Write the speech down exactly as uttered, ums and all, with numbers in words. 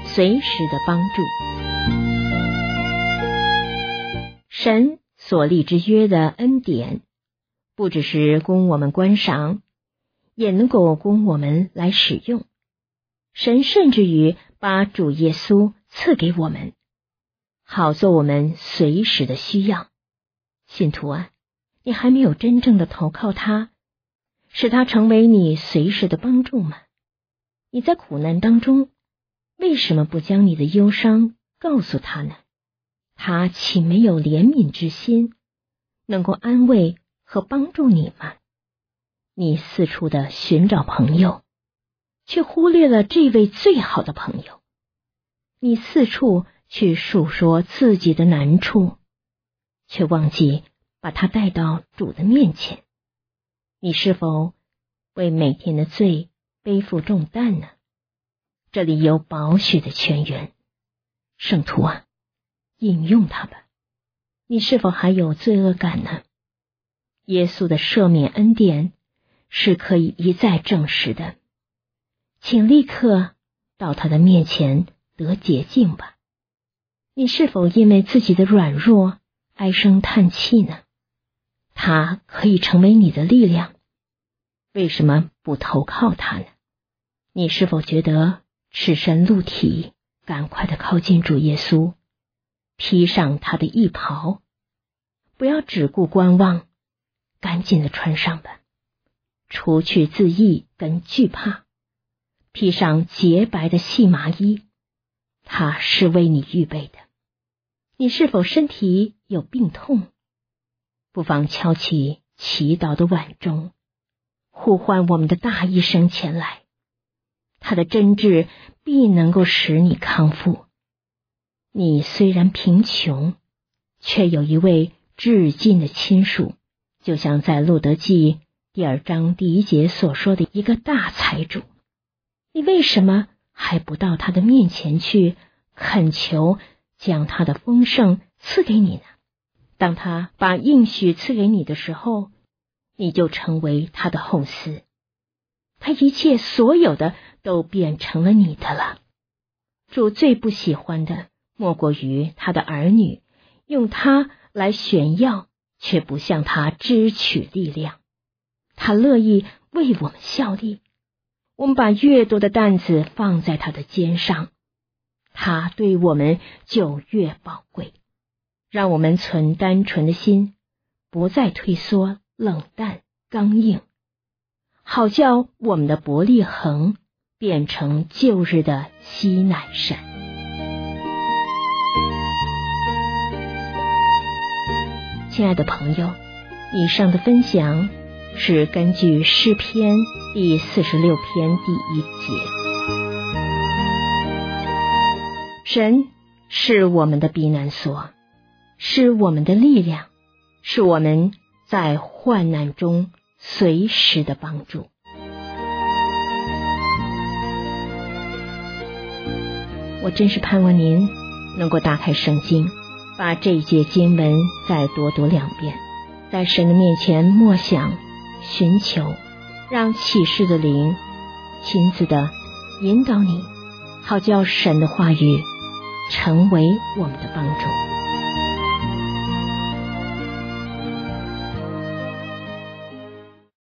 随时的帮助。神所立之约的恩典，不只是供我们观赏，也能够供我们来使用。神甚至于把主耶稣赐给我们，好做我们随时的需要。信徒啊，你还没有真正的投靠他，使他成为你随时的帮助吗？你在苦难当中，为什么不将你的忧伤告诉他呢？他岂没有怜悯之心，能够安慰和帮助你吗？你四处的寻找朋友，却忽略了这位最好的朋友。你四处去述说自己的难处，却忘记把他带到主的面前。你是否为每天的罪背负重担呢？这里有宝血的泉源，圣徒啊，饮用它吧。你是否还有罪恶感呢？耶稣的赦免恩典是可以一再证实的，请立刻到他的面前得洁净吧。你是否因为自己的软弱唉声叹气呢？他可以成为你的力量，为什么不投靠他呢？你是否觉得赤身露体，赶快的靠近主耶稣，披上他的衣袍，不要只顾观望，赶紧的穿上吧，除去自义跟惧怕，披上洁白的细麻衣，它是为你预备的。你是否身体有病痛？不妨敲起祈祷的碗钟，呼唤我们的大医生前来，他的真治必能够使你康复。你虽然贫穷，却有一位至近的亲属，就像在路德记第二章第一节所说的一个大财主。你为什么还不到他的面前去恳求将他的丰盛赐给你呢？当他把应许赐给你的时候，你就成为他的后嗣，他一切所有的都变成了你的了。主最不喜欢的莫过于他的儿女用他来炫耀，却不向他支取力量。他乐意为我们效力，我们把越多的担子放在他的肩上，他对我们就越宝贵。让我们存单纯的心，不再退缩冷淡刚硬，好叫我们的伯利恒变成旧日的西乃山。亲爱的朋友，以上的分享是根据诗篇第四十六篇第一节。神是我们的避难所，是我们的力量，是我们在患难中随时的帮助。我真是盼望您能够打开圣经，把这一节经文再多读两遍，在神的面前默想寻求，让启示的灵亲自的引导你，好叫神的话语成为我们的帮助。